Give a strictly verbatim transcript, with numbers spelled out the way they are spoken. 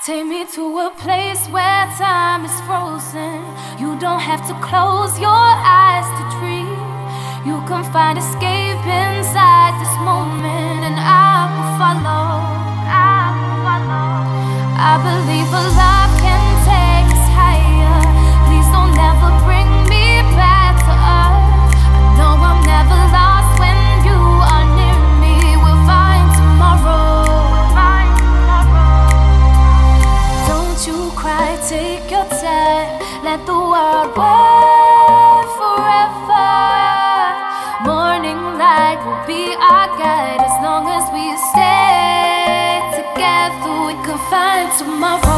Take me to a place where time is frozen. You don't have to close your eyes to dream. You can find escape inside this moment, and I will follow. I will follow. I believe a love can take us higher. Please don't ever bring me back to earth. I know I'm never lost when you are near me. We'll find tomorrow. We'll find tomorrow. Don't you cry, take your time. Let the world wait forever. Morning light will be our guide. As long as we stay together, we can find tomorrow.